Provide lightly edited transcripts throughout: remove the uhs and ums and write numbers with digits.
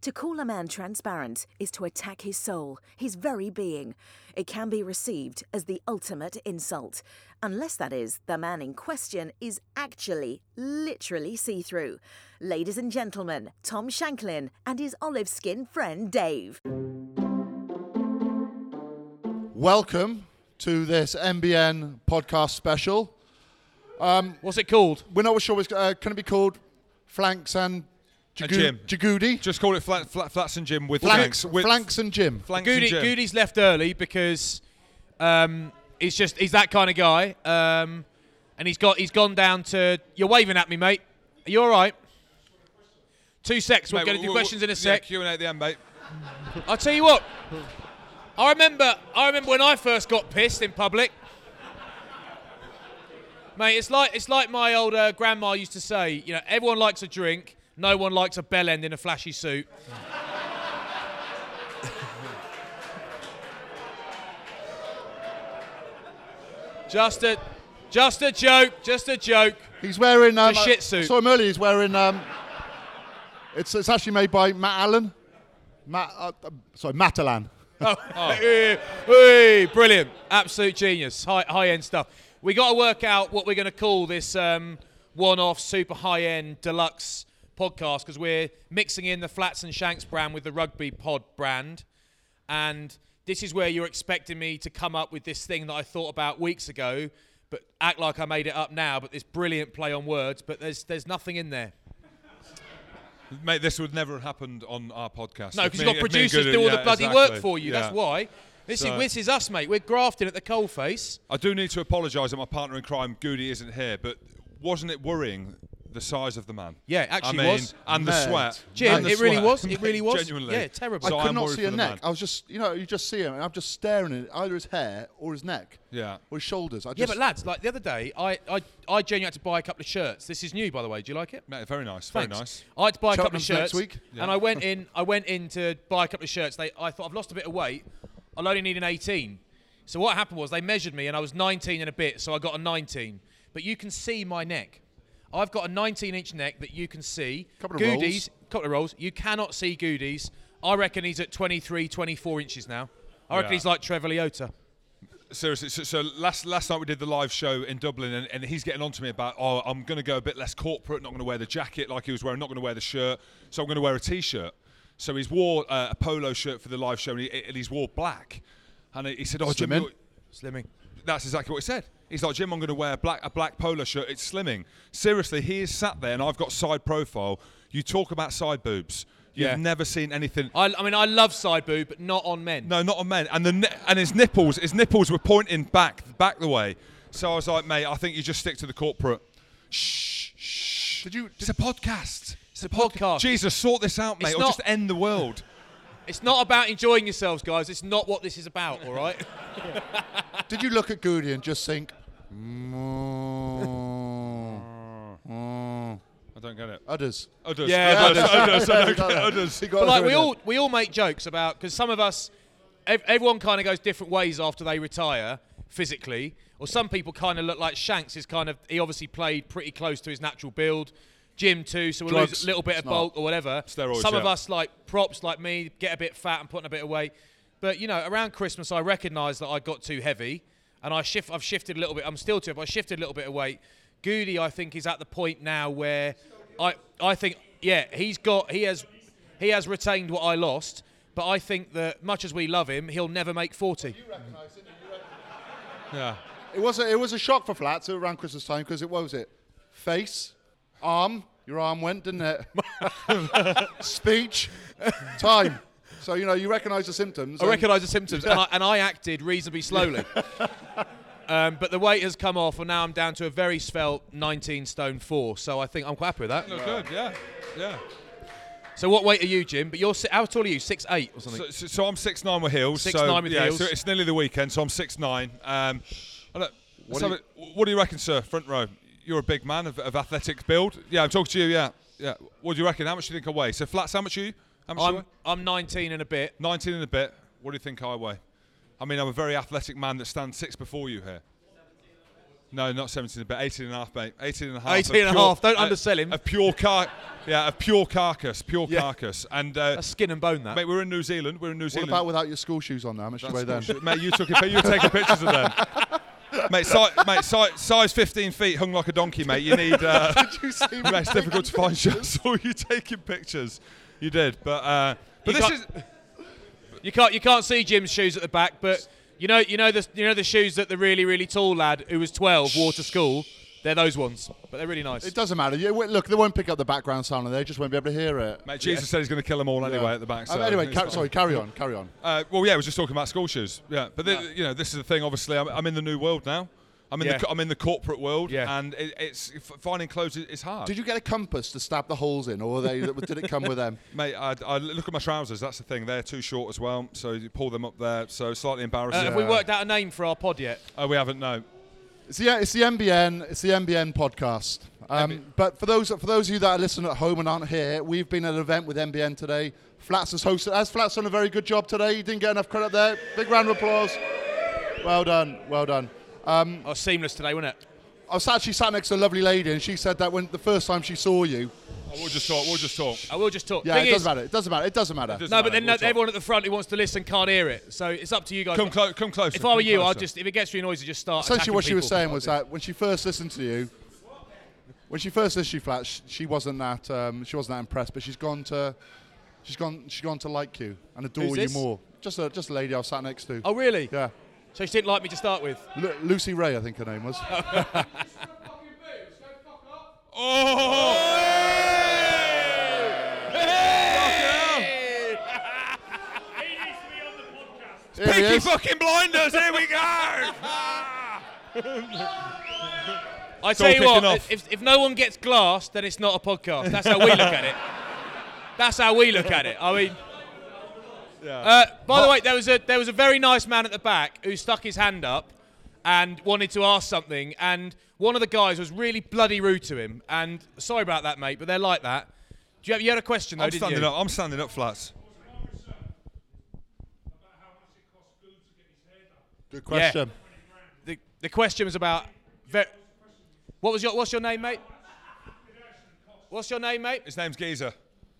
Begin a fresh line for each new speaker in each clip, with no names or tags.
To call a man transparent is to attack his soul, his very being. It can be received as the ultimate insult, unless that is, the man in question is actually, literally see-through. Ladies and gentlemen, Tom Shanklin and his olive-skinned friend Dave.
Welcome to this MBN podcast special.
What's it called?
We're not sure. Can it be called Flanks and
Jim.
Jagoody?
Just call it Flats and Jim with
Flanks and Jim.
Flanks and Jim.
Goody's left early because he's that kind of guy, and he's gone down to. You're waving at me, mate. Are you all right? 2 secs. We're going to do questions in a sec.
Yeah, Q&A at the end, mate.
I'll tell you what. I remember when I first got pissed in public. Mate, it's like my old grandma used to say. You know, everyone likes a drink. No one likes a bell end in a flashy suit. Just a joke.
He's wearing
a shit suit.
I saw him earlier. He's wearing. It's actually made by Matt Allen. Matalan.
Oh. Hey, brilliant. Absolute genius. High-end stuff. We got to work out what we're going to call this one-off super high-end deluxe podcast, because we're mixing in the Flats and Shanks brand with the Rugby Pod brand. And this is where you're expecting me to come up with this thing that I thought about weeks ago, but act like I made it up now, but this brilliant play on words, but there's nothing in there.
Mate, this would never have happened on our podcast.
No, because you've got producers do all the bloody work for you.
Yeah.
That's why. This is us, mate. We're grafting at the coalface.
I do need to apologise that my partner in crime, Goody, isn't here, but wasn't it worrying, the size of the man?
Yeah, actually was.
And the sweat.
Jim,
and the
it really
sweat.
was. It really was.
Genuinely.
Yeah, terrible.
So
I could
I'm
not
worried
see
for
a
the
neck.
man.
I was just, you just see him, and I'm just staring at either his hair or his neck.
Yeah.
Or his shoulders.
Yeah, but lads, like the other day, I genuinely had to buy a couple of shirts. This is new, by the way. Do you like it?
Mate, very nice.
Thanks.
Very nice.
I had to buy a couple of
Cheltenham's
shirts,
next week.
and I went in to buy a couple of shirts. I thought, I've lost a bit of weight. I'll only need an 18. So what happened was they measured me, and I was 19 and a bit, so I got a 19. But you can see my neck. I've got a 19-inch neck that you can see.
Couple of
rolls. You cannot see Goody's. I reckon he's at 23, 24 inches now. I reckon he's like Trevor Leota.
Seriously, so last night we did the live show in Dublin, and he's getting on to me about, I'm going to go a bit less corporate, not going to wear the jacket like he was wearing, not going to wear the shirt, so I'm going to wear a T-shirt. So he's wore a polo shirt for the live show, and he's wore black. And he said, Jim,
Slimming.
That's exactly what he said. He's like, Jim, I'm going to wear a black polo shirt. It's slimming. Seriously, he is sat there, and I've got side profile. You talk about side boobs. You've never seen anything.
I mean, I love side boob, but not on men.
No, not on men. And his nipples were pointing back the way. So I was like, mate, I think you just stick to the corporate. Shh. It's a podcast.
It's a podcast.
Jesus, sort this out, mate, or just end the world.
It's not about enjoying yourselves, guys. It's not what this is about, all right?
Did you look at Goody and just think,
I don't get it.
Udders.
Yeah,
Udders.
But like we all make jokes about, because some of us, everyone kind of goes different ways after they retire physically, or some people kind of look like Shanks. He obviously played pretty close to his natural build. Jim too, so we'll lose a little bit of bulk or whatever.
Steroids,
some of us, like props like me, get a bit fat and put on a bit of weight. But you know, around Christmas I recognised that I got too heavy, and I've shifted a little bit. I'm still too, but I shifted a little bit of weight. Goody, I think, is at the point now where I think he has retained what I lost, but I think that much as we love him, he'll never make 40.
You recognise it?
Yeah.
It was a shock for Flats around Christmas time, because what was it? Face, arm. Your arm went, didn't it? Speech, time. So, you recognise the symptoms.
I recognise the symptoms, and I acted reasonably slowly. But the weight has come off, and now I'm down to a very svelte 19 stone 4. So I think I'm quite happy with that.
Look good, yeah.
So what weight are you, Jim? But how tall are you? 6'8" or something?
So I'm 6'9" with heels.
6'9" with heels.
So it's nearly the weekend, so I'm 6'9". What do you reckon, sir? Front row. You're a big man of athletic build. Yeah, I'm talking to you. Yeah. What do you reckon? How much do you think I weigh? So Flats, how much are you?
I'm 19 and a bit.
19 and a bit. What do you think I weigh? I mean, I'm a very athletic man that stands 6 before you here. No, not 17, but 18 and a half, mate. 18 and a half.
18 and a half. Don't undersell him.
Of pure carcass. And
That's skin and bone, that.
mate, we're in New Zealand.
What about without your school shoes on now? How much do you weigh then?
Mate, you were taking pictures of them. Mate, size 15 feet, hung like a donkey, mate. You need.
Did you see me?
Mate, it's difficult to find shots. So you taking pictures. You did, but
You can't see Jim's shoes at the back, but you know the shoes that the really, really tall lad who was 12 wore to school. They're those ones, but they're really nice.
It doesn't matter. Look, they won't pick up the background sound, and they just won't be able to hear it.
Mate, Jesus said he's going to kill them all anyway at the back. So
Anyway, carry on.
Well, yeah, I was just talking about school shoes. Yeah, but this is the thing. Obviously, I'm in the new world now. I'm in the corporate world, and it's finding clothes is hard.
Did you get a compass to stab the holes in, or did it come with them?
Mate, I look at my trousers. That's the thing. They're too short as well, so you pull them up there. So slightly embarrassing.
Have we worked out a name for our pod yet?
Oh, we haven't. No.
It's the NBN. It's the NBN podcast. But for those of you that are listening at home and aren't here, we've been at an event with NBN today. Flats has hosted. Has Flats done a very good job today? You didn't get enough credit there. Big round of applause. Well done.
Seamless today, wasn't it?
I was actually sat next to a lovely lady, and she said that when the first time she saw you.
We'll just talk.
I will just talk.
Yeah, it doesn't matter.
No, but then everyone at the front who wants to listen can't hear it. So it's up to you guys.
Come closer.
If I were you, I'd just, if it gets really noisy, just start.
Essentially, what she was saying was that when she first listened to you, Flats, she wasn't that impressed, but she's gone to like you and adore you more. Just a lady I was sat next to.
Oh, really?
Yeah.
So she didn't like me to start with.
Lucy Ray, I think her name was.
Peaky fucking blinders, here we go!
I tell you what, if no one gets glass, then it's not a podcast. That's how we look at it. I mean, by the way, there was a very nice man at the back who stuck his hand up and wanted to ask something, and one of the guys was really bloody rude to him. And sorry about that, mate, but they're like that. You had a question though, didn't you?
I'm standing up, Flats.
Good question.
Yeah. The question was about. What's your name, mate? What's your name, mate?
His name's Geezer.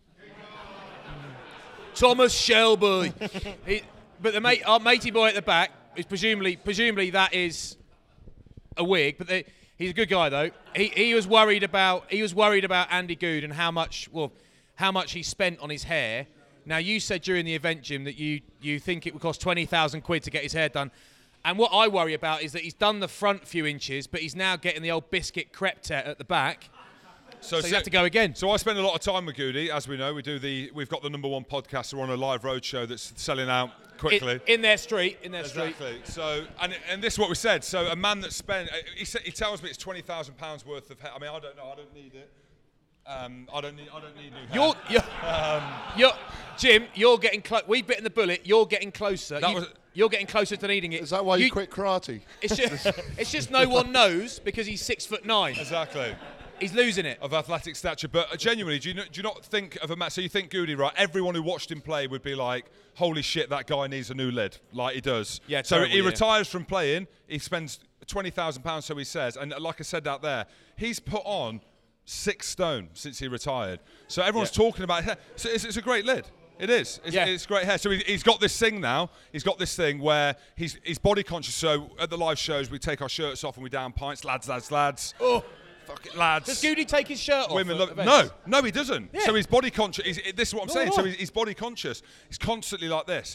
Thomas Shelby. But our matey boy at the back is presumably that is a wig, but he's a good guy though. He was worried about Andy Good and how much he spent on his hair. Now you said during the event, Jim, that you think it would cost 20,000 quid to get his hair done. And what I worry about is that he's done the front few inches, but he's now getting the old biscuit crepe at the back. So you have to go again.
So I spend a lot of time with Goody, as we know. We've got the #1 podcast. We're on a live road show that's selling out quickly.
In their street.
Exactly. So and this is what we said. So a man that spent, he tells me it's £20,000 worth of hair. I mean, I don't know. I don't need it. I don't need new hair.
Jim, you're getting close. We've bitten the bullet. You're getting closer. You're getting closer to needing it.
Is that why you quit karate?
It's just no one knows because he's 6'9".
Exactly.
He's losing it.
Of athletic stature. But genuinely, do you not think of a match? So you think Goody, right? Everyone who watched him play would be like, holy shit, that guy needs a new lid. Like he does.
Yeah,
so
terrible,
he retires from playing. He spends £20,000, so he says. And like I said out there, he's put on 6 stone since he retired. So everyone's talking about hair. So it's a great lid. It is. It's great hair. So he's got this thing now. He's got this thing where he's body conscious. So at the live shows, we take our shirts off and we down pints. Lads. Oh. Fucking lads.
Does Goody take his shirt off?
Women love. No, he doesn't. Yeah. So he's body conscious. This is what I'm saying. So he's body conscious. He's constantly like this,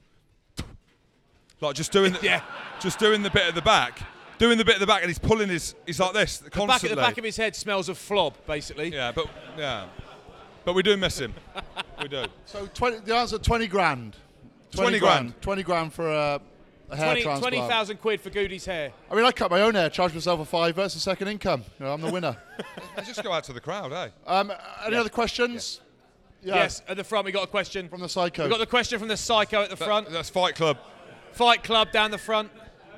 like just doing the bit at the back, and he's pulling he's like this constantly.
The back of his head smells of flob, basically.
But we do miss him. We do.
So the answer: 20 grand.
20 grand.
20 grand for a hair transplant.
20,000 quid for Goody's hair.
I mean, I cut my own hair, charged myself a £5. It's a second income. I'm the winner.
Just go out to the crowd, eh?
Any other questions?
Yeah. Yes, at the front we got a question
from the psycho.
We got the question from the psycho at the front.
That's Fight Club.
Fight Club down the front.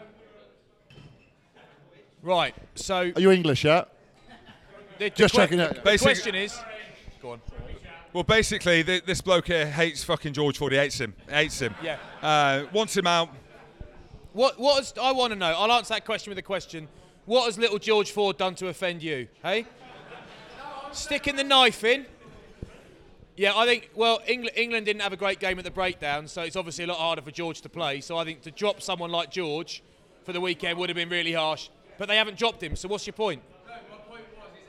Right. So.
Are you English yet? Just checking it.
The question is. Go on.
Well, basically, this bloke here hates fucking George Ford. He hates him. Yeah. Wants him out.
I want to know. I'll answer that question with a question. What has little George Ford done to offend you? Hey? Sticking the knife in. Yeah, I think, well, England didn't have a great game at the breakdown, so it's obviously a lot harder for George to play. So I think to drop someone like George for the weekend would have been really harsh. But they haven't dropped him, so what's your point?
No, my point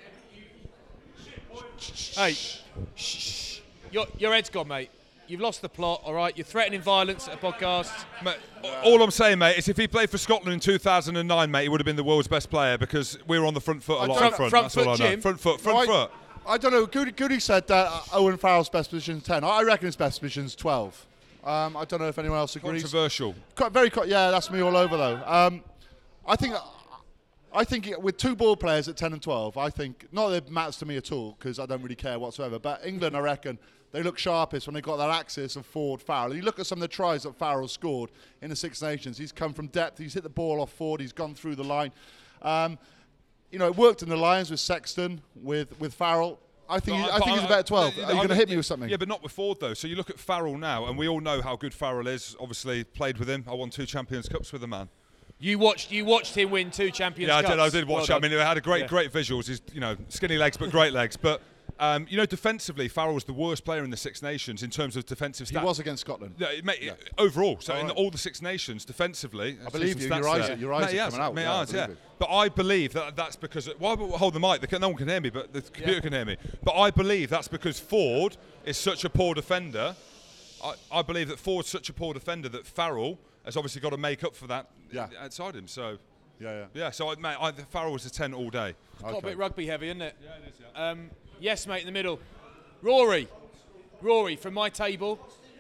was
Hey, shh. Your head's gone, mate. You've lost the plot, all right? You're threatening violence at a podcast.
Mate, all I'm saying, mate, is if he played for Scotland in 2009, mate, he would have been the world's best player because we were on the front foot a lot up front.
Front
That's
foot,
all I know.
Jim.
Front foot.
I don't know. Goody said that Owen Farrell's best position is 10. I reckon his best position is 12. I don't know if anyone else agrees.
Controversial.
Yeah, that's me all over though. I think with two ball players at 10 and 12, I think not that it matters to me at all because I don't really care whatsoever. But England, I reckon, they look sharpest when they got that axis of Ford, Farrell. You look at some of the tries that Farrell scored in the Six Nations. He's come from depth. He's hit the ball off Ford. He's gone through the line. It worked in the Lions with Sexton, with Farrell. I think he's about 12. Are you going to hit me with something?
Yeah, but not with Ford, though. So you look at Farrell now, and we all know how good Farrell is. Obviously, played with him. I won 2 Champions Cups with the man.
You watched him win 2 Champions Cups.
Yeah, I did watch it. I mean, it had great visuals. He's, skinny legs, but great legs. But, defensively, Farrell was the worst player in the Six Nations in terms of defensive stats.
He was against Scotland.
Yeah, overall. So in all the Six Nations, defensively.
I believe you. Your eyes are coming out.
Yeah. But I believe that's because... Well, hold the mic. No one can hear me, but the computer can hear me. But I believe that's because Ford is such a poor defender. I believe that Ford's such a poor defender that Farrell has obviously got to make up for that outside him. So... Yeah, so, Farrell was a 10 all day.
It's got a bit rugby heavy, isn't it? Yeah, it is, yeah. Yes, mate, in the middle. Rory, from my table.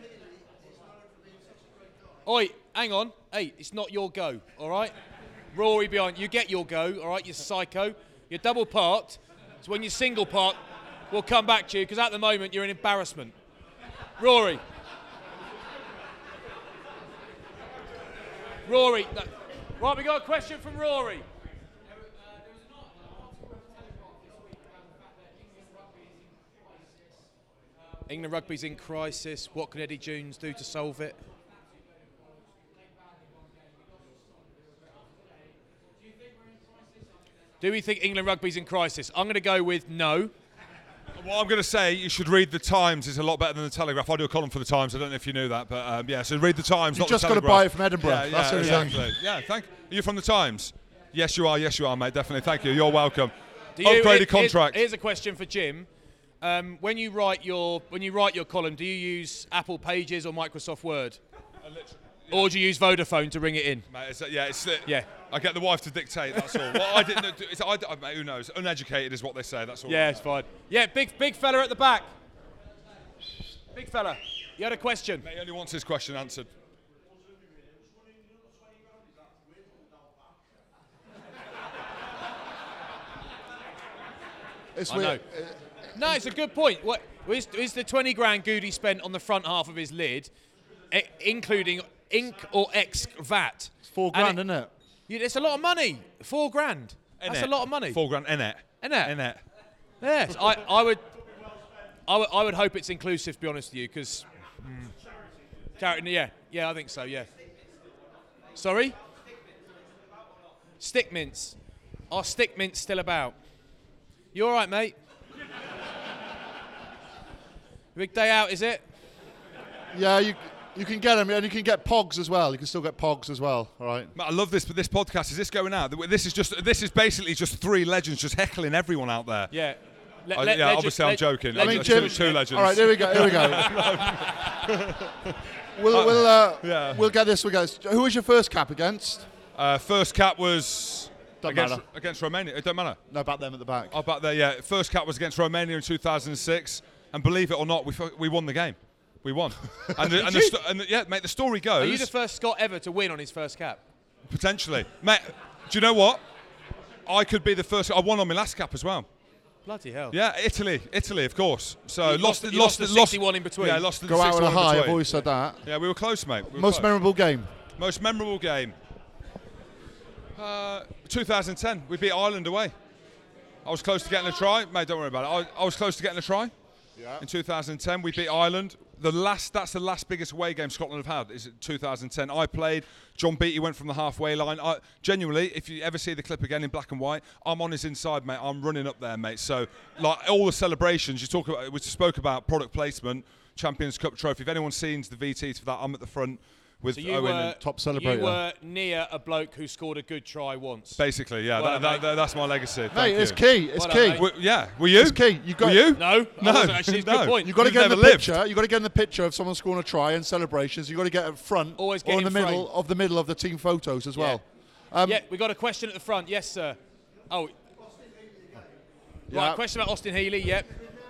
Oi, hang on. Hey, it's not your go, all right? Rory behind. You get your go, all right, you psycho. You're double parked. So when you're single parked, we'll come back to you, because at the moment you're an embarrassment. Rory. Right, we got a question from Rory. England rugby's in crisis. What can Eddie Jones do to solve it? Do we think England rugby's in crisis? I'm going to go with no.
Well, I'm going to say you should read the Times. It's a lot better than the Telegraph. I do a column for the Times. I don't know if you knew that, but so read the Times.
You've
not
just
the
got to
Telegraph.
buy it from Edinburgh.
Yeah,
That's
exactly. Yeah, are you from the Times? Yes, you are. Yes, you are, mate. Definitely. Thank you. You're welcome. Upgraded contract.
Here's a question for Jim. When you write your column, do you use Apple Pages or Microsoft Word? Or do you use Vodafone to ring it in?
Mate, I get the wife to dictate, that's all. Well, I didn't. Mate, who knows? Uneducated is what they say, that's all.
Yeah, it's fine. Yeah, big fella at the back. Big fella. You had a question.
Mate, he only wants his question answered.
It's
weird. No, it's a good point. What is the 20 grand Goody spent on the front half of his lid, including ink or ex VAT?
It's $4 grand, isn't it?
It's a lot of money. $4 grand. That's a lot of money.
$4 grand, innit?
Innit? Yes, I would hope it's inclusive, to be honest with you, because charity. Yeah, I think so. Yeah. Sorry. Stick mints. Are stick mints still about? You all right, mate? Big day out, is it?
Yeah, you can get them, and you can get Pogs as well. You can still get Pogs as well. All right.
I love this, but this podcast, is this going out? This is basically just 3 legends just heckling everyone out there.
Yeah.
Obviously I'm joking.
I mean, Jim,
2 legends.
All right, here we go. We'll get this. Who was your first cap against?
First cap was
matter.
Against Romania. It don't matter.
No, back them at the back.
Oh, back there, yeah. First cap was against Romania in 2006, and believe it or not, we won the game. We won. Mate, the story goes...
Are you the first Scot ever to win on his first cap?
Potentially. Mate, do you know what? I could be the first... I won on my last cap as well.
Bloody hell.
Yeah, Italy, of course. So
lost the 61 in between.
Yeah, lost the
Go out with a high, I've
between.
always said that.
Yeah, we were close, mate.
Most memorable game?
Most memorable game? 2010. We beat Ireland away. I was close to getting a try. Mate, don't worry about it. I was close to getting a try. In 2010, we beat Ireland. That's the last biggest away game Scotland have had. Is 2010. I played. John Beattie went from the halfway line. Genuinely, if you ever see the clip again in black and white, I'm on his inside, mate. I'm running up there, mate. So, like all the celebrations we spoke about product placement, Champions Cup trophy. If anyone's seen the VT for that, I'm at the front with Owen and
top celebrator.
You were near a bloke who scored a good try once.
Basically, yeah.
Well
that's my legacy.
Mate, it's key. It's key.
Yeah. Were you?
It's key.
Were you?
No. I wasn't actually. It's a good point.
You've got to get in the
lived.
picture. You've got to get in the picture of someone scoring a try and celebrations. You've got to get up front
Always get
or in
in
the
frame.
middle of the team photos as well.
Yeah, we got a question at the front. Yes, sir. Oh. Right, question about Austin Healey. Yep.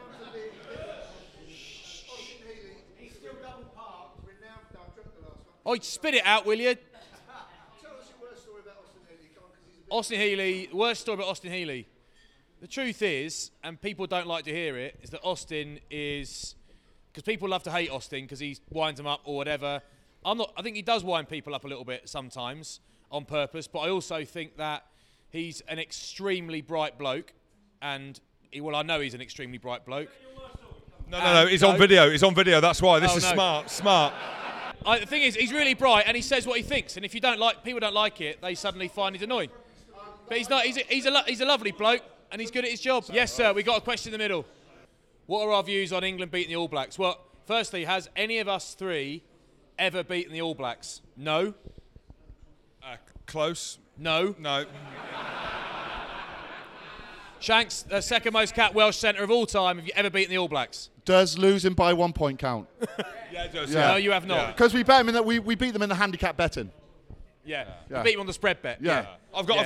Oh, spit it out, will you?
Tell us your worst story about Austin Healey.
Austin Healey, worst story about Austin Healey. The truth is, and people don't like to hear it, is that Austin is, because people love to hate Austin because he winds them up or whatever. I think he does wind people up a little bit sometimes on purpose, but I also think that he's an extremely bright bloke, and I know he's an extremely bright bloke.
No, he's on video. He's on video. That's why. This is smart.
The thing is, he's really bright and he says what he thinks. And if people don't like it, they suddenly find he's annoying. But he's not. He's a lovely bloke and he's good at his job. Yes, sir. We got a question in the middle. What are our views on England beating the All Blacks? Well, firstly, has any of us three ever beaten the All Blacks? No.
Close.
No.
No.
Shanks, the second most capped Welsh centre of all time. Have you ever beaten the All Blacks?
Does losing by 1 point count?
Yeah, it does.
Yeah.
No, you have not.
Because we bet them in that we beat them in the handicap betting.
Yeah.
Yeah.
You beat him on the spread bet.
Yeah.
I've got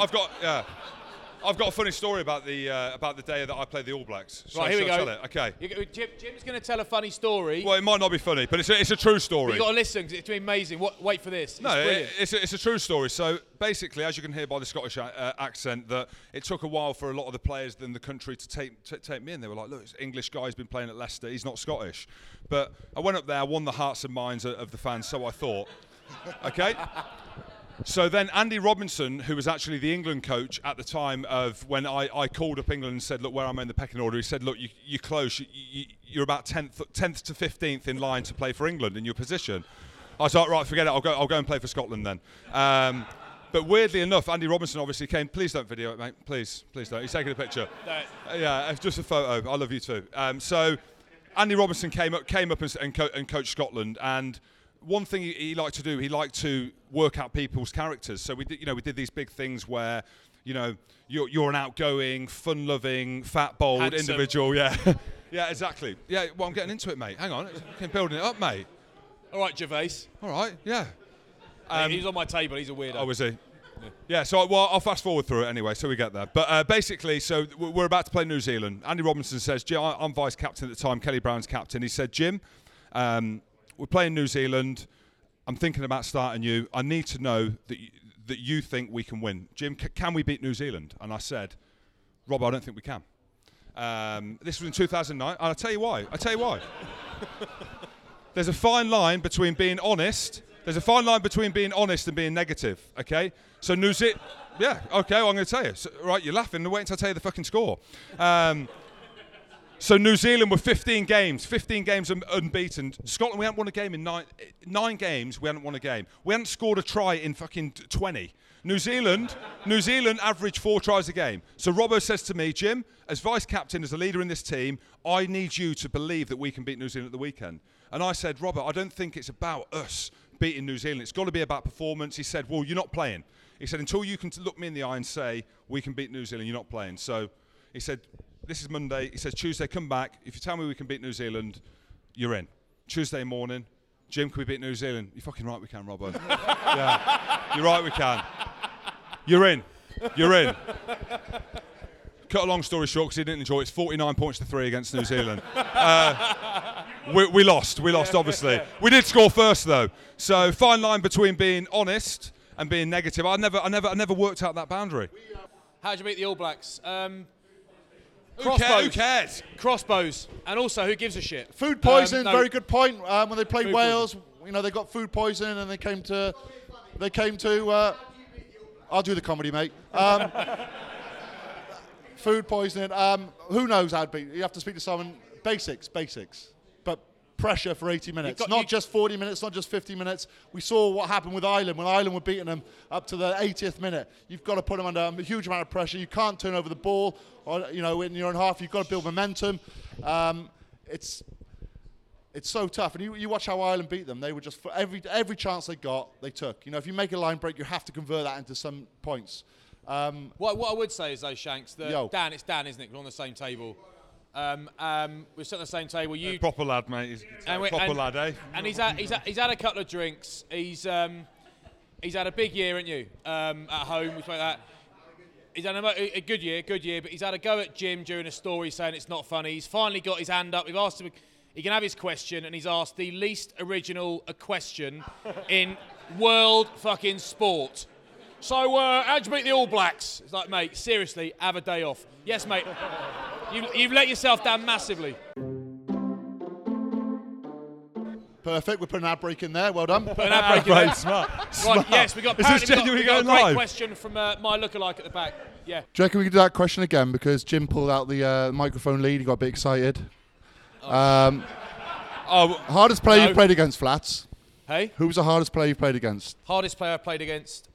a funny story about the day that I played the All Blacks.
Right, here we
Shall
go.
I tell it? Okay.
Jim's going to tell a funny story.
Well, it might not be funny, but it's a true story.
You've got to listen because it's amazing. Wait for this.
No,
it's brilliant.
it's a true story. So basically, as you can hear by the Scottish accent, that it took a while for a lot of the players in the country to take me in. They were like, look, this English guy's been playing at Leicester. He's not Scottish. But I went up there, I won the hearts and minds of the fans, so I thought. Okay? So then Andy Robinson, who was actually the England coach at the time of when I called up England and said, look, where am I in the pecking order? He said, look, you're close. You're about 10th to 15th in line to play for England in your position. I was like, right, forget it. I'll go and play for Scotland then. But weirdly enough, Andy Robinson obviously came. Please don't video it, mate. Please don't. He's taking a picture. Yeah, it's just a photo. I love you too. So Andy Robinson came up and coached Scotland. And one thing he liked to do, he liked to work out people's characters. So we did these big things where, you're an outgoing, fun-loving, fat, bold
Handsome
individual. Yeah, yeah, exactly. Yeah, well, I'm getting into it, mate. Hang on, I'm building it up, mate.
All right, Gervais.
All right, yeah.
He's on my table. He's a weirdo.
Oh, is he? Yeah, so I'll fast forward through it anyway, so we get there. But basically, so we're about to play New Zealand. Andy Robinson says, Jim, I'm vice captain at the time, Kelly Brown's captain. He said, Jim, we're playing New Zealand. I'm thinking about starting you. I need to know that you think we can win. Jim, can we beat New Zealand? And I said, Rob, I don't think we can. This was in 2009, and I'll tell you why. There's a fine line between being honest. There's a fine line between being honest and being negative, okay? So New Zealand, yeah, okay, well, I'm going to tell you. So, right, you're laughing. Wait until I tell you the fucking score. So New Zealand were 15 games unbeaten. Scotland, we hadn't won a game in nine games. We hadn't won a game. We hadn't scored a try in fucking 20. New Zealand averaged 4 tries a game. So Robbo says to me, Jim, as vice captain, as a leader in this team, I need you to believe that we can beat New Zealand at the weekend. And I said, Robert, I don't think it's about us beating New Zealand. It's got to be about performance. He said, well, you're not playing. He said, until you can look me in the eye and say, we can beat New Zealand, you're not playing. So he said, this is Monday. He said, Tuesday, come back. If you tell me we can beat New Zealand, you're in. Tuesday morning, Jim, can we beat New Zealand? You're fucking right we can, Robbo. Yeah, you're right we can. You're in. Cut a long story short, because he didn't enjoy it. It's 49 points to 3 against New Zealand. We lost, obviously. We did score first, though. So fine line between being honest and being negative. I never worked out that boundary.
How did you beat the All Blacks?
Who cares?
Crossbows. And also, who gives a shit?
Food poisoning,
no.
very good point. When they played
Food
Wales, they got food poisoning and they came to I'll do the comedy, mate. Food poisoning. Who knows how to beat? You have to speak to someone. basics. But pressure for 80 minutes.
got-
Not
you-
just 40 minutes, not just 50 minutes. We saw what happened with Ireland when Ireland were beating them up to the 80th minute. You've got to put them under a huge amount of pressure. You can't turn over the ball, or, in your own half. You've got to build momentum. It's so tough. And you watch how Ireland beat them. They were just, for every chance they got, they took. If you make a line break, you have to convert that into some points.
What I would say is, though, Shanks, that
Yo.
Dan, it's Dan, isn't it? We're on the same table. We're sitting on the same table. You
Proper lad, mate. He's proper lad, eh?
And he's had a couple of drinks. He's had a big year, hasn't you? At home, we spoke that. He's had a good year, but he's had a go at Jim during a story saying it's not funny. He's finally got his hand up. We've asked him, he can have his question, and he's asked the least original question in world fucking sport. So, how'd you beat the All Blacks? It's like, mate, seriously, have a day off. Yes, mate. You've let yourself down massively.
Perfect. We're putting an ad break in there. Well done.
Put an ad break in
Right,
there.
smart.
Right, yes, we got.
Is this
apparently
genuinely
we got a
going
great
live?
question from my lookalike at the back. Yeah.
Do you reckon we can do that question again? Because Jim pulled out the microphone lead. He got a bit excited. Hardest player
No.
you've played against, Flats?
Hey,
Who was the hardest player you've played against?
hardest player I played against.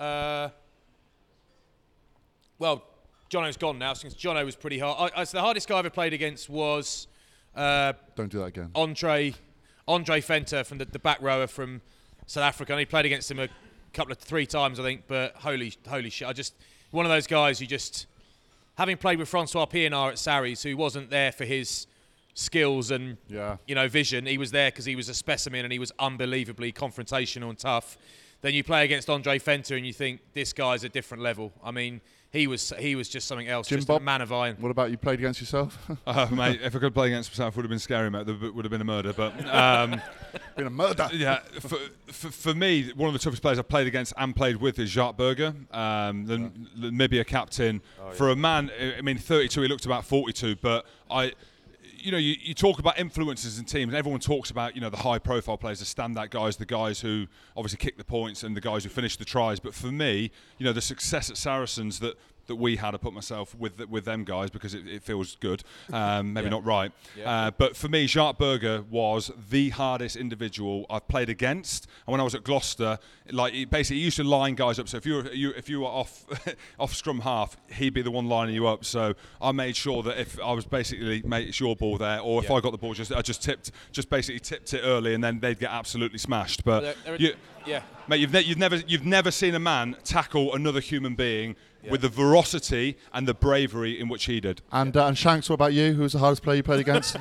Well, Jono's gone now, since Jono was pretty hard. So the hardest guy I ever played against was
Don't do that again.
Andre Fenter from the back rower from South Africa. And he played against him three times, I think. But holy shit! One of those guys who just, having played with Francois Pienaar at Sarries, who wasn't there for his skills and vision. He was there because he was a specimen and he was unbelievably confrontational and tough. Then you play against Andre Fenter and you think this guy's a different level. I mean, he was just something else.
Jim
just
Bob,
a man of iron.
What about you? Played against yourself?
Mate, if I could play against myself, it would have been scary, mate. There would have been a murder. But
Been a murder.
yeah, for me, one of the toughest players I've played against and played with is Jacques Berger, the Namibia captain. For a man, 32, he looked about 42, but you talk about influences in teams, and everyone talks about, the high-profile players, the standout guys, the guys who obviously kick the points and the guys who finish the tries. But for me, the success at Saracens that we had, I put myself with them guys because it feels good, maybe not right.
Yeah.
But for me, Jacques Berger was the hardest individual I've played against. And when I was at Gloucester, he used to line guys up. So if you were off off scrum half, he'd be the one lining you up. So I made sure that if I was basically, mate, it's your ball there, or if I got the ball, I just basically tipped it early, and then they'd get absolutely smashed. But mate, you've never seen a man tackle another human being with the ferocity and the bravery in which he did.
And Shanks, what about you? Who was the hardest player you played against?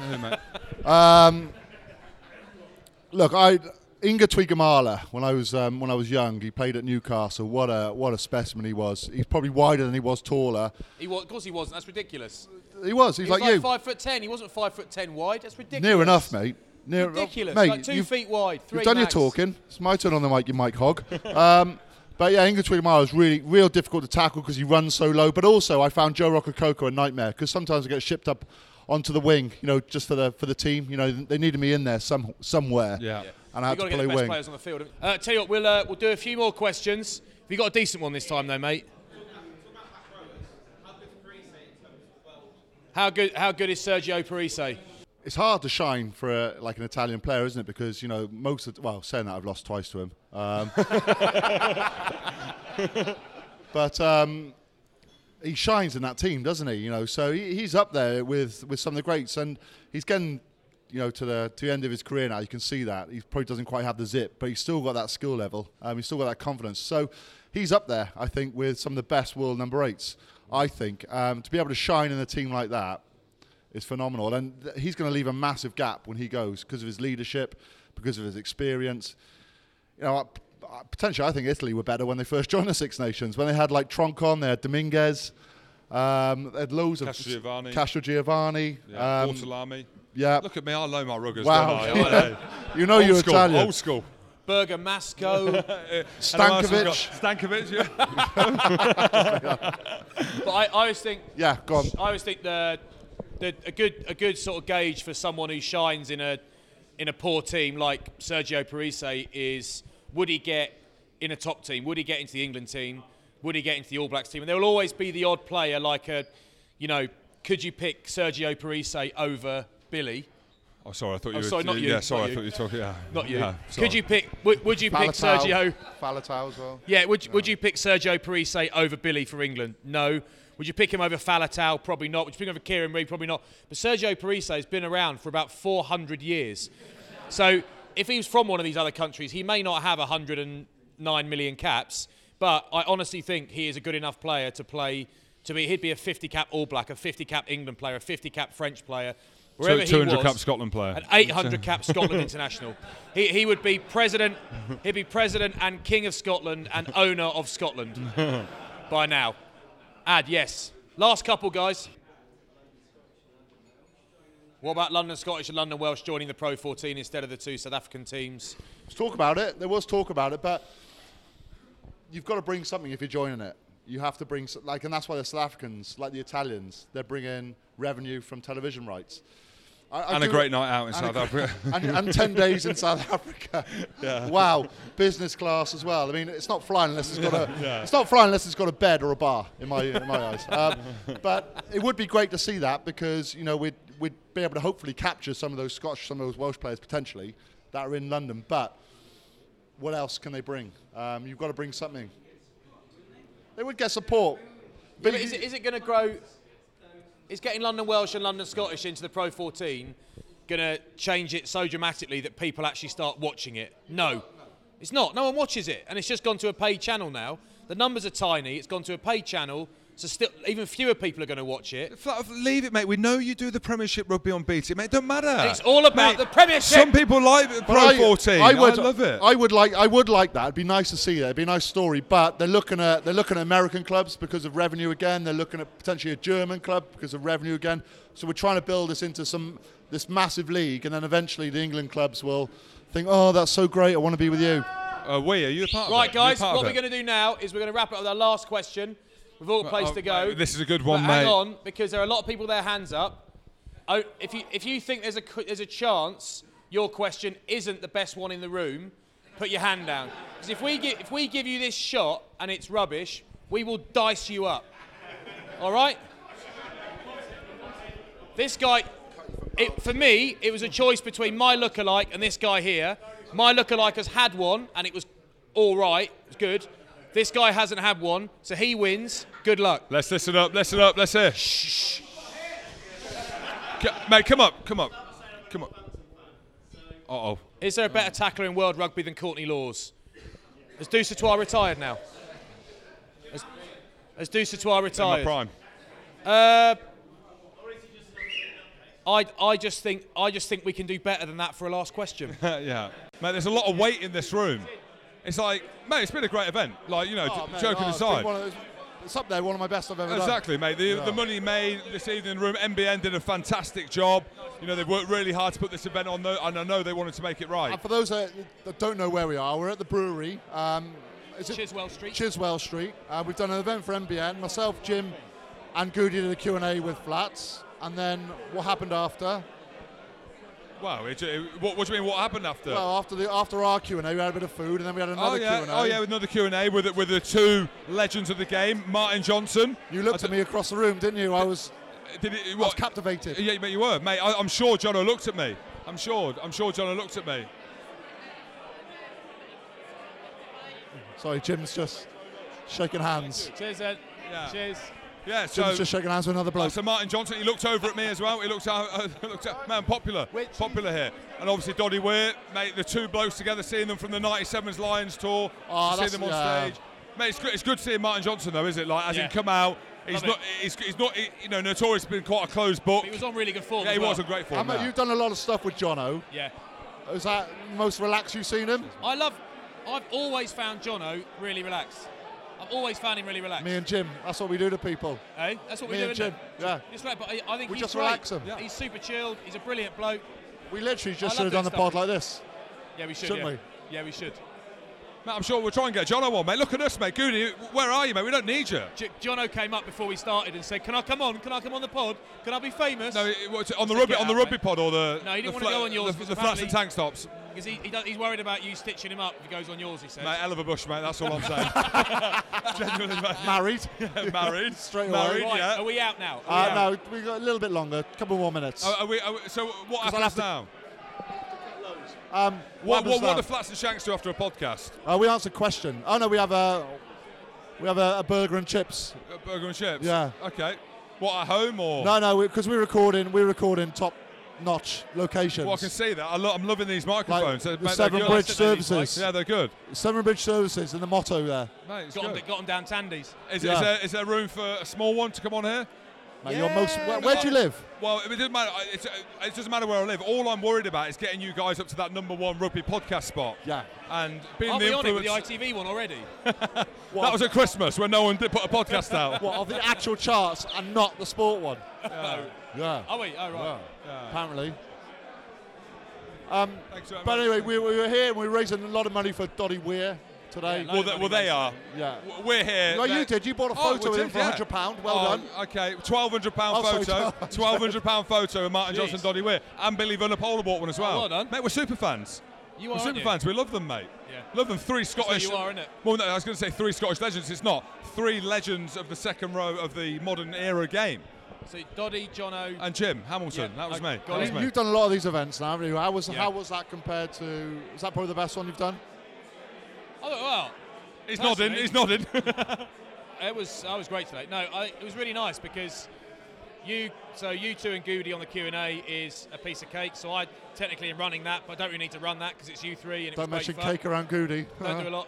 Look, Inga Twigamala, when I was young, he played at Newcastle. What a specimen he was. He's probably wider than he was taller.
Of course he wasn't. That's ridiculous.
He was. He's like you.
5'10". He wasn't 5'10" wide. That's ridiculous.
Near enough, mate.
Ridiculous.
Mate,
like 2 feet wide. 3
You've done
max.
your talking. It's my turn on the mic, you mic hog. But yeah, Inga Twigamala is real difficult to tackle because he runs so low. But also, I found Joe Rokokoko a nightmare because sometimes I get shipped up onto the wing, just for the team. They needed me in there somewhere.
Yeah.
And I had to
You've got to
play
get the best
wing.
players on the field. Tell you what, we'll do a few more questions. Have you got a decent one this time, though, mate? How good is Sergio Parise?
It's hard to shine for an Italian player, isn't it? Because saying that, I've lost twice to him. But he shines in that team, doesn't he? So he's up there with some of the greats, and he's getting to the end of his career now. You can see that he probably doesn't quite have the zip, but he's still got that skill level. He's still got that confidence. So he's up there, I think, with some of the best world number 8s. I think to be able to shine in a team like that is phenomenal, and he's going to leave a massive gap when he goes because of his leadership, because of his experience. Potentially, I think Italy were better when they first joined the Six Nations. When they had Troncon, they had Dominguez, they had loads of Castro Giovanni,
Ortolami.
Yeah.
Look at me, I know my ruggers.
Wow.
Don't I?
You're Italian.
Old school.
Berger Masco.
Stankovic.
Yeah.
But I always think.
Yeah, go on.
I always think a good sort of gauge for someone who shines in a poor team like Sergio Parise is, would he get in a top team? Would he get into the England team? Would he get into the All Blacks team? And there will always be the odd player could you pick Sergio Parise over Billy?
Oh, sorry, I thought you were.
sorry, not you.
Yeah, sorry,
Not
I
you.
thought you were talking. Yeah,
Not you.
Yeah, sorry.
Could you pick? Would you pick Sergio?
Faletau as well.
Yeah. Would you pick Sergio Parise over Billy for England? No. Would you pick him over Faletau? Probably not. Would you pick him over Kieran Reid? Probably not. But Sergio Parise has been around for about 400 years. So if he was from one of these other countries, he may not have 109 million caps. But I honestly think he is a good enough player to play. He'd be a 50-cap All Black, a 50-cap England player, a 50-cap French player. Wherever
200-cap Scotland player.
An 800-cap Scotland international. He would be president. He'd be president and king of Scotland and owner of Scotland by now. Yes. Last couple, guys. What about London Scottish and London Welsh joining the Pro 14 instead of the two South African teams?
Let's talk about it. There was talk about it, but you've got to bring something if you're joining it. You have to bring, and that's why the South Africans, like the Italians, they're bringing revenue from television rights.
And a great night out in South Africa.
and 10 days in South Africa. Yeah. Wow, business class as well. I mean, it's not flying unless it's got a. It's not flying unless it's got a bed or a bar in my eyes. But it would be great to see that because we'd be able to hopefully capture some of those Scottish, some of those Welsh players potentially that are in London. But what else can they bring? You've got to bring something. They would get support.
But is it going to grow? Is getting London Welsh and London Scottish into the Pro 14 going to change it so dramatically that people actually start watching it? No, it's not. No one watches it, and it's just gone to a paid channel now. The numbers are tiny. It's gone to a paid channel, so still even fewer people are going to watch it.
Leave it, mate. We know you do the Premiership rugby on BT, mate. It don't matter.
It's all about the Premiership.
Some people like Pro 14. I love it.
I would like that. It'd be nice to see that. It'd be a nice story. But they're looking at American clubs because of revenue again. They're looking at potentially a German club because of revenue again. So we're trying to build this into this massive league, and then eventually the England clubs will think, oh, that's so great. I want to be with you.
Are you a part of it?
Right, guys. What we're going to do now is we're going to wrap it up with our last question. We've all a place to go.
Mate, this is a good one,
but
mate.
Hang on, because there are a lot of people with their hands up. Oh, if you think there's a chance your question isn't the best one in the room, put your hand down. Because if we give you this shot and it's rubbish, we will dice you up. All right? This guy, for me, it was a choice between my lookalike and this guy here. My lookalike has had one and it was all right. It was good. This guy hasn't had one, so he wins. Good luck.
Let's listen up. Let's hear.
Shh.
Mate, come up. Uh-oh.
Is there a better tackler in world rugby than Courtney Laws? Has Dusatoir retired now? Has Dusatoir retired?
In my prime.
I just think we can do better than that for a last question.
Yeah. Mate, there's a lot of weight in this room. It's like, mate, it's been a great event. Joking aside.
It's up there, one of my best I've ever done.
Exactly, mate. The money made this evening in the room, NBN did a fantastic job. They've worked really hard to put this event on, and I know they wanted to make it right.
And for those that don't know where we are, we're at the brewery.
Chiswell Street.
Chiswell Street. We've done an event for NBN. Myself, Jim, and Goody did a Q&A with Flats. And then what happened after?
Wow, what do you mean? What happened after?
Well, after our Q&A, we had a bit of food, and then we had another Q&A.
Oh yeah, with another Q&A with the two legends of the game, Martin Johnson.
You looked at me across the room, didn't you? I was captivated.
Yeah, but you were, mate. I'm sure Jono looked at me. I'm sure Jono looked at me.
Sorry, Jim's just shaking hands.
Cheers, Ed. Yeah. Cheers.
Yeah,
Jim's just shaking hands with another bloke.
So Martin Johnson, he looked over at me as well. He looked at man, popular here. And obviously Doddy Weir, mate, the two blokes together, seeing them from the 97s Lions tour, seeing them on stage. Mate, it's good seeing Martin Johnson though, is it? Like, as he come out, he's not, notorious been quite a closed book.
He was on really good form.
Yeah, he was on great form.
You've done a lot of stuff with Jono.
Yeah.
Is that the most relaxed you've seen him?
I've always found Jono really relaxed. I've always found him really relaxed.
Me and Jim, that's what we do to people.
Hey, that's what we
do. Me and Jim, yeah.
But I think
we
he's
just
great.
relax him.
Yeah. He's super chilled. He's a brilliant bloke.
We literally just should have done the pod like this.
Yeah, we should.
Shouldn't
we? Yeah, we should.
Mate, I'm sure we'll try and get Jono on, mate. Look at us, mate. Goody, where are you, mate? We don't need you.
Jono came up before we started and said, "Can I come on? Can I come on the pod? Can I be famous?"
No, on the rugby pod or the
No, he didn't want to go on yours
the flats and tank stops.
Because he's worried about you stitching him up if he goes on yours. He says.
Mate, hell of a bush, mate. That's all I'm saying. Genuinely, mate.
Married.
Married.
Straight away.
Married.
Right,
Yeah.
are we out now?
No, we got a little bit longer. A couple more minutes.
Are we, so what
I'll
happens
have to-
now?
What
What do flats and shanks do after a podcast?
we answer a question. Oh no, we have a burger and chips.
Burger and chips.
Yeah.
Okay. What, at home or?
No, because we're recording top-notch locations.
Well, I can see that. I'm loving these microphones.
Like
Mate,
the
they're
Severn
good.
Bridge
Nice to know these
Services.
Yeah, they're good.
Severn Bridge Services and the motto there.
Mate, it's
Got
good.
him down Tandies.
Is there room for a small one to come on here?
Mate,
Yeah,
where do you live?
Well, it doesn't matter. It doesn't matter where I live. All I'm worried about is getting you guys up to that #1 rugby podcast spot.
Yeah.
And being
Aren't
the
we on it with
influence.
the ITV one already?
That was at Christmas when no one did put a podcast out.
What, of the actual charts and not the sport one? Yeah.
Are we? Oh, right.
Yeah. Apparently.
Thanks very
But
much.
anyway, we were here and we were raising a lot of money for Doddy Weir today.
Yeah,
Well, they are.
Yeah.
We're here.
No, you
They're-
did. You bought a
Oh,
photo
we
with him
did,
for
yeah.
£100. Well done.
Okay, £1,200
Oh, sorry,
photo. £1,200 photo of Martin
Jeez.
Johnson, Doddy Weir, and Billy Vunipola bought one as well.
well done.
Mate, we're super fans.
You
We're
are,
super
aren't you?
fans. We love them, mate.
Yeah.
Love them. 3 Scottish.
you are, innit?
Well, no, I was going to say 3 Scottish legends. It's not. 3 legends of the second row of the modern era game.
So Doddy, Jono.
And Jim Hamilton.
Yeah,
that was
I
me.
got
That was
it.
me.
You've done a lot of these events now, haven't you? How was that compared to? Is that probably the best one you've done?
Oh, well,
He's nodding.
personally-
He's nodding.
I was great today. No, it was really nice because you two and Goody on the Q&A is a piece of cake. So I technically am running that, but I don't really need to run that because it's you three and it
Don't
was
mention
great fun.
cake around Goody.
Don't do a lot.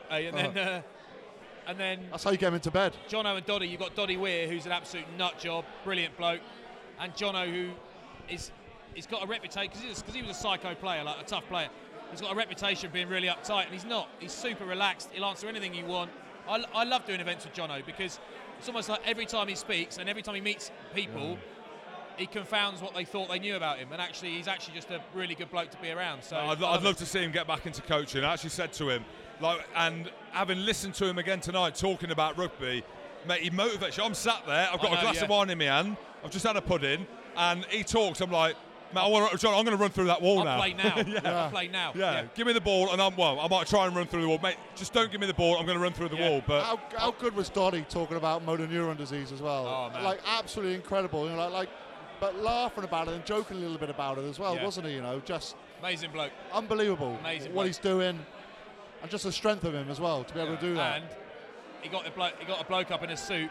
And then
That's how you get him into bed.
Jono and Doddy, you've got Doddy Weir, who's an absolute nut job, brilliant bloke, and Jono, who he's got a reputation because he was a psycho player, like a tough player. He's got a reputation of being really uptight, and he's not. He's super relaxed. He'll answer anything you want. I love doing events with Jono because it's almost like every time he speaks and every time he meets people, he confounds what they thought they knew about him, and actually he's actually just a really good bloke to be around. So
I'd love to see him get back into coaching. I actually said to him, and having listened to him again tonight talking about rugby, mate, he motivates you. I'm sat there, I've got a glass of wine in my hand, I've just had a pudding, and he talks. I'm like, mate, John, I'm going to run through that wall now.
I'll play now. I'll play now.
Yeah, give me the ball, and I might try and run through the wall. Mate, just don't give me the ball, I'm going to run through the wall. But
How good was Doddy talking about motor neuron disease as well?
Oh, man.
Like absolutely incredible. You know, but laughing about it and joking a little bit about it as well,
Yeah.
wasn't he? You know, just
Amazing bloke.
unbelievable
Amazing
what
bloke.
he's doing, and just the strength of him as well to be able to do that.
And he got a bloke up in a suit,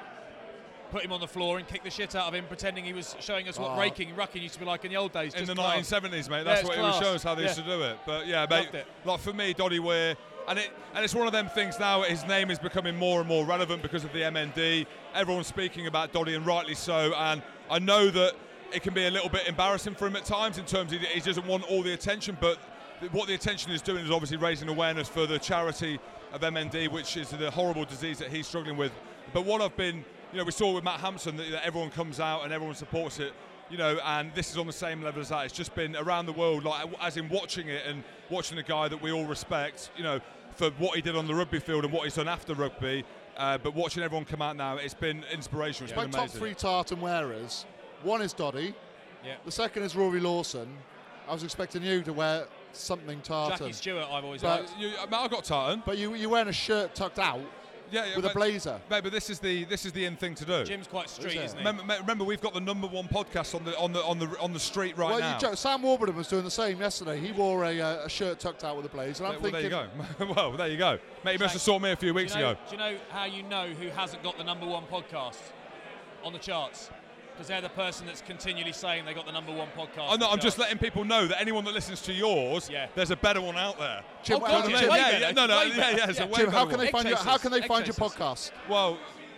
put him on the floor and kicked the shit out of him, pretending he was showing us what raking and rucking used to be like in the old days.
in
Just
the
class.
1970s, mate,
Yeah,
that's
it's
what it was
class.
showing us how they used
Yeah.
to do it. But yeah, mate,
Loved it.
like for me, Doddy Weir, and it's one of them things now. His name is becoming more and more relevant because of the MND. Everyone's speaking about Doddy, and rightly so. And I know that it can be a little bit embarrassing for him at times in terms of he doesn't want all the attention, but what the attention is doing is obviously raising awareness for the charity of MND, which is the horrible disease that he's struggling with. But what I've been, we saw with Matt Hampson that everyone comes out and everyone supports it, and this is on the same level as that. It's just been around the world, like as in watching it and watching a guy that we all respect, for what he did on the rugby field and what he's done after rugby. But watching everyone come out now, it's been inspirational. It's
My
been
top
amazing.
3 tartan wearers. One is Doddy.
Yeah.
The second is Rory Lawson. I was expecting you to wear something tartan.
Jackie Stewart, I've always
But-
liked.
I've got tartan.
But you're wearing a shirt tucked out
Yeah,
with a blazer.
Mate, but this is the in thing to do.
Jim's quite street,
Is it?
isn't he?
Remember, we've got the #1 podcast on the street right
Well,
now.
Sam Warburton was doing the same yesterday. He wore a shirt tucked out with a blazer. And I'm
Well, there you
thinking,
go. Well, there you go. Mate, you must have saw me a few weeks ago.
Do you know how you know who hasn't got the #1 podcast on the charts? Because they're the person that's continually saying they got the #1 podcast.
Oh, no,
on
I'm
the
just
charts.
letting people know that anyone that listens to yours,
Yeah.
there's a better one out there.
Jim,
Oh, God,
how,
yeah,
Jim,
way
yeah,
better.
no,
Way better.
it's a
Yeah.
way
Jim,
better
how can
one.
they find you? How can they find your
Egg chasers.
podcast?
Well,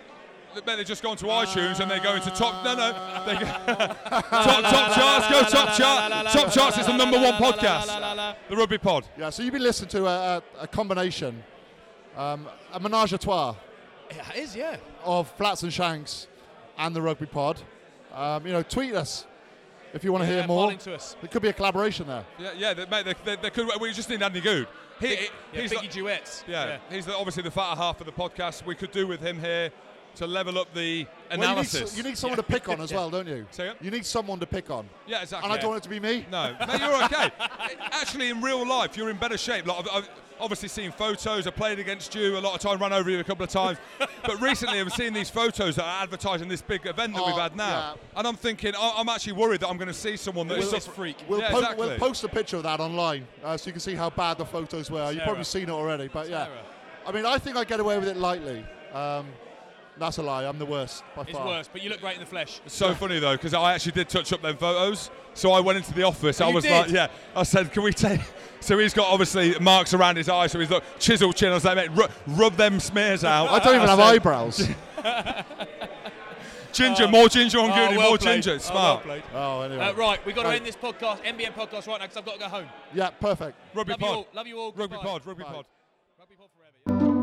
they just go onto iTunes and they go into top. No, they go, top charts. Go top chart. Top charts is the #1 podcast. The Rugby Pod.
Yeah, so you've been listening to a combination, a menage a trois
It is, yeah.
of Flats and Shanks and the Rugby Pod. Tweet us. If you want to hear
Yeah,
more,
pile into us.
it could be a collaboration there.
Yeah, mate. They could. We just need Andy Good. He's
Piggy duets.
He's obviously the fatter half of the podcast. We could do with him here to level up the analysis.
Well, you need someone to pick on as well, don't you?
Say again?
You need someone to pick on.
Yeah, exactly.
And I don't want it to be me.
No, mate, you're okay. Actually, in real life, you're in better shape. Like, I've obviously seen photos. I played against you a lot of time, run over you a couple of times. But recently, I've seen these photos that are advertising this big event that we've had now.
Yeah.
And I'm thinking, I'm actually worried that I'm going to see someone that is
This
such
freak.
We'll,
Yeah,
we'll
exactly.
post a picture of that online so you can see how bad the photos were. You've probably seen it already, but yeah.
Sarah.
I mean, I think I get away with it lightly. That's a lie. I'm the worst by
It's
far.
worse, but you look great in the flesh.
It's so funny though, because I actually did touch up them photos. So I went into the office.
Oh,
I
you
was
did?
like, yeah. I said, can we take? So he's got obviously marks around his eyes. So he's got chiseled chin. I was like, mate, rub them smears out.
I don't even have
said,
eyebrows.
Ginger, more ginger on Goody,
well
more
played.
ginger. It's smart.
Well played.
Oh, anyway.
Right, we've got to
Right.
end this podcast, NBN podcast, right now because I've got to go home.
Yeah, perfect.
Rugby
Love you
pod.
all. Love you all.
Rugby
Goodbye.
pod. Rugby
Bye.
pod.
Rugby pod forever. Yeah.